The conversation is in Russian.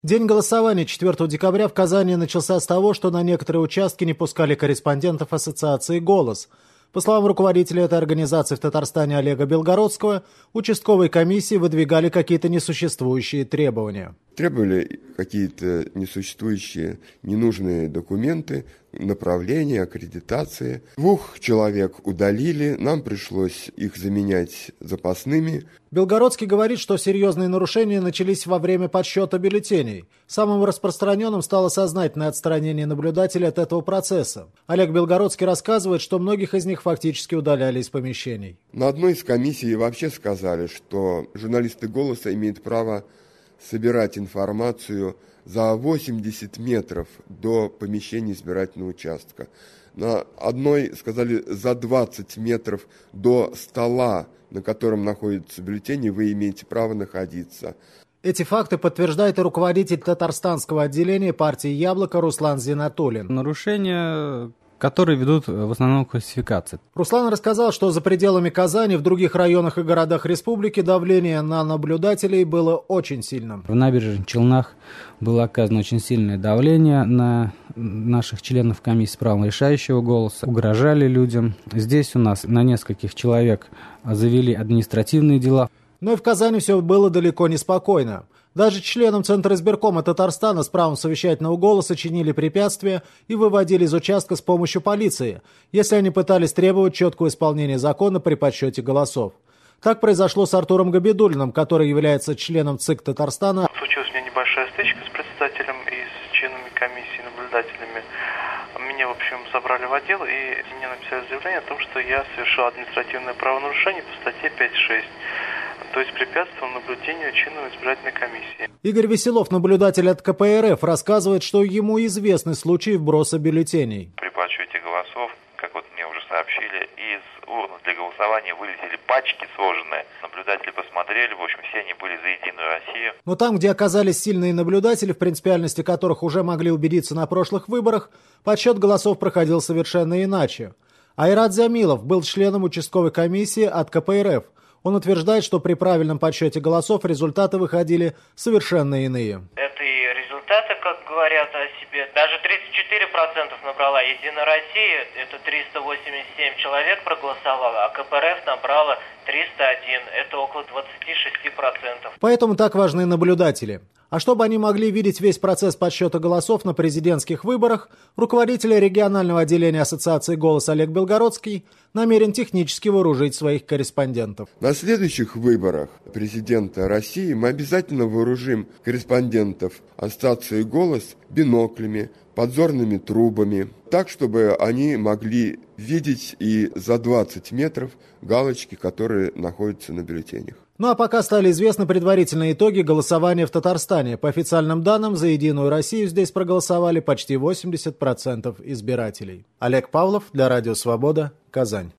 День голосования 4 декабря в Казани начался с того, что на некоторые участки не пускали корреспондентов ассоциации «Голос». По словам руководителя этой организации в Татарстане Олега Белгородского, участковые комиссии выдвигали какие-то несуществующие требования. Требовали какие-то несуществующие, ненужные документы, направления, аккредитации. 2 человек удалили, нам пришлось их заменять запасными. Белгородский говорит, что серьезные нарушения начались во время подсчета бюллетеней. Самым распространенным стало сознательное отстранение наблюдателей от этого процесса. Олег Белгородский рассказывает, что многих из них фактически удаляли из помещений. На одной из комиссий вообще сказали, что журналисты «Голоса» имеют право собирать информацию за 80 метров до помещения избирательного участка. На одной сказали, за 20 метров до стола, на котором находятся бюллетени, вы имеете право находиться. Эти факты подтверждает и руководитель татарстанского отделения партии «Яблоко» Руслан Зинатуллин. Нарушения, которые ведут в основном к фальсификации. Руслан рассказал, что за пределами Казани, в других районах и городах республики давление на наблюдателей было очень сильным. В набережных Челнах было оказано очень сильное давление на наших членов комиссии с правом решающего голоса. Угрожали людям. Здесь у нас на нескольких человек завели административные дела. Но и в Казани все было далеко не спокойно. Даже членам Центра избиркома Татарстана с правом совещательного голоса чинили препятствия и выводили из участка с помощью полиции, если они пытались требовать четкого исполнения закона при подсчете голосов. Так произошло с Артуром Габидуллиным, который является членом ЦИК Татарстана. Случилась у меня небольшая стычка с председателем и с членами комиссии, наблюдателями. Меня, в общем, забрали в отдел и мне написали заявление о том, что я совершил административное правонарушение по статье 5.6. То есть препятствовал наблюдению членов избирательной комиссии. Игорь Веселов, наблюдатель от КПРФ, рассказывает, что ему известны случаи вброса бюллетеней. При подсчете голосов, как вот мне уже сообщили, из урн для голосования вылетели пачки сложенные. Наблюдатели посмотрели, в общем, все они были за «Единую Россию». Но там, где оказались сильные наблюдатели, в принципиальности которых уже могли убедиться на прошлых выборах, подсчет голосов проходил совершенно иначе. Айрат Замилов был членом участковой комиссии от КПРФ. Он утверждает, что при правильном подсчете голосов результаты выходили совершенно иные. Это и результаты, как говорят о себе. Даже 34% набрала «Единая Россия», это 387 человек проголосовало, а КПРФ набрала 301, это около 26%. Поэтому так важны наблюдатели. А чтобы они могли видеть весь процесс подсчета голосов на президентских выборах, руководитель регионального отделения ассоциации «Голос» Олег Белгородский намерен технически вооружить своих корреспондентов. На следующих выборах президента России мы обязательно вооружим корреспондентов ассоциации «Голос» биноклями, подзорными трубами, так, чтобы они могли видеть и за 20 метров галочки, которые находятся на бюллетенях. Ну а пока стали известны предварительные итоги голосования в Татарстане. По официальным данным, за «Единую Россию» здесь проголосовали почти 80% избирателей. Олег Павлов для Радио Свобода, Казань.